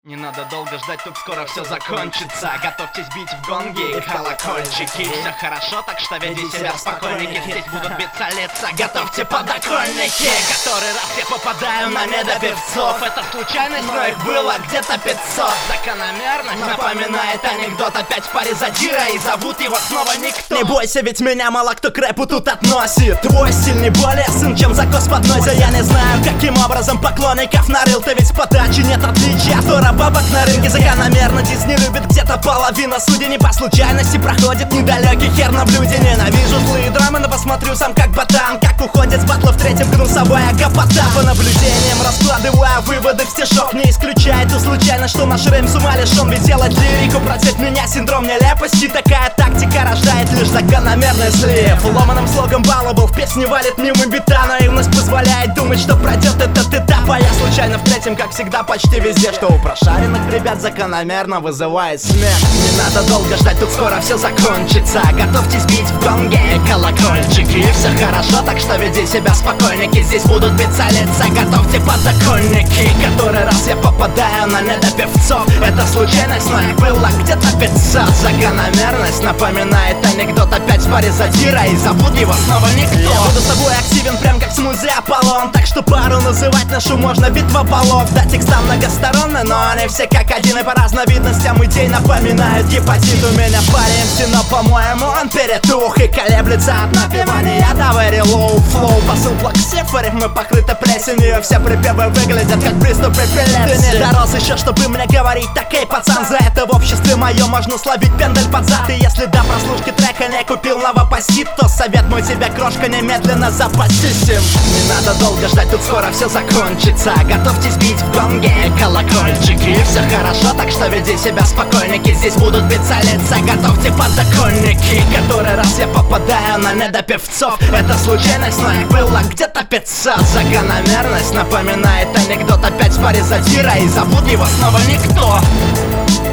Не надо долго ждать, тут скоро все закончится. Готовьтесь бить в гонги и колокольчики. Все хорошо, так что веди себя спокойненько. Здесь будут биться лица, готовьте подоконники. Который раз я попадаю на медопевцов. Это случайность, но их было где-то 500. Закономерность напоминает анекдот. Опять в паре задира и зовут его снова никто. Не бойся, ведь меня мало кто к рэпу тут относит. Твой стиль не более сын, чем закос под нозя. Я не знаю, каким образом поклонников нарыл. Ты ведь в подаче нет отличия от бабок на рынке. Закономерно диск не любит где-то половина. Судя не по случайности, проходит недалекий хер на блюде. Ненавижу злые драмы, но посмотрю сам как ботан. Как уходит с батла в третьем гнусовая гопота. По наблюдениям раскладываю выводы в стишок. Не исключает ту случайность, что наш рэп с ума лишен. Ведь делать лирику против меня синдром нелепости. Такая тактика рождает лишь закономерный слив. Ломаным слогом баллабл в песне валит мимо бита. Наивность позволяет думать, что пройдет этот этап. А я случайно в третьем, как всегда, почти везде. Что у прошаренных ребят закономерно вызывает смех. Не надо долго ждать, тут скоро все закончится. Готовьтесь бить в гонги и колокольчики. Все хорошо, так что веди себя спокойненько. Здесь будут биться лица, готовьте подоконники. Который раз я попадаю на недопевцов. Это случайность, но их было где-то 500. Закономерность напоминает анекдот. Опять в паре задира и зовут его снова никто. Я буду с тобой активен, прям как смузи Аполлон. Так что пару называть нашу можно битва полов. Да, текста многосторонны, но они все как один. И по разновидностям идей напоминают гепатит. У меня парень, но по-моему он перетух. И колеблется от напевания до very low flow. Посыл плаксив, рифмы покрыты плесенью. Все припевы выглядят как приступ эпилепсии. Ты не дорос еще, чтобы мне говорить: так, эй, пацан, за это в обществе моем можно словить пендель под зад. И если до прослушки трека не купил новопосит, то совет мой тебе, крошка, немедленно запасись им. Не надо долго ждать, тут скоро все закончится. Готовьтесь бить в гонги и колокольчики. Все хорошо, так что веди себя спокойненько. Здесь будут биться лица, готовьте подоконники. Который раз я попадаю на недопевцов. Это случайность, но их было где-то 500. Закономерность напоминает анекдот. Опять в паре задира и зовут его снова никто.